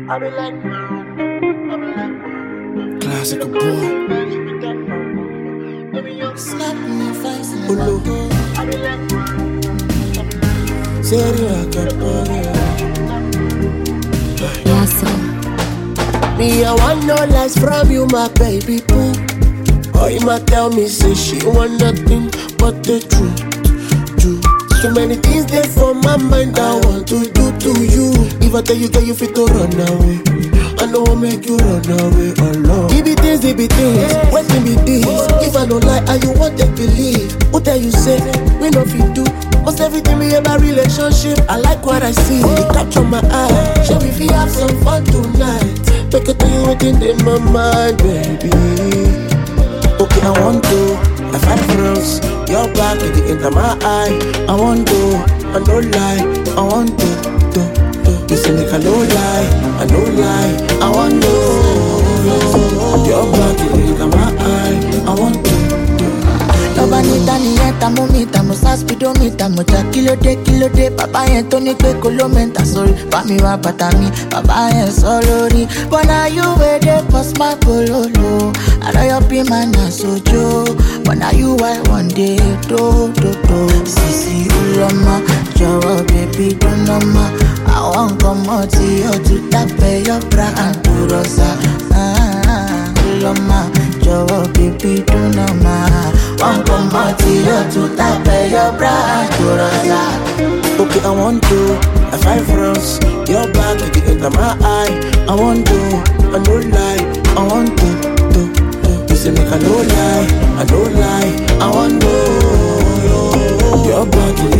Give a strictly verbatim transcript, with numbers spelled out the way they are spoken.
I be like, I be like, Classic boy. Slap in your face and Ulu. I be like, Serio acapare. Yes, sir. Me, I want no lies from you, my baby boo. Or you might tell me, say she want nothing but the truth. True. Too many things there for my mind I want to do to you. If I tell you, girl, you fit to run away. I know I'll make you run away alone. It be things, it be things. What can be this? If I don't lie, and you want to believe. Who tell you say we no fit do? Cause everything we about relationship, I like what I see. It capture my eye. Shall we feel have some fun tonight? Make it tell you within in my mind, baby. Okay, I want to. I find friends. Your back, it enter my eye. I want to. I no lie. I want to. to, to. You say make I no lie. I no lie. I want to. Your back, it enter my eye. I want to. Lobanita nieta momita musa speedometer moja kilo de kilo de baba yen to ni pe kolomenta sorry pa mi wa bata mi baba yen sorry but now you where they pass my pololo I know you be man na sojo but now you I one day do do do sisi ulama jawa baby do nama I want come out here to tap your bra and to rosa ah ulama jawa baby do nama one come out here to tap your bra to rosa. Okay, I want to. I find friends. Your back, it enter my eye. I want to. I no lie. I want to. to, to. You say make I no lie. I no lie. I want to. Your back, it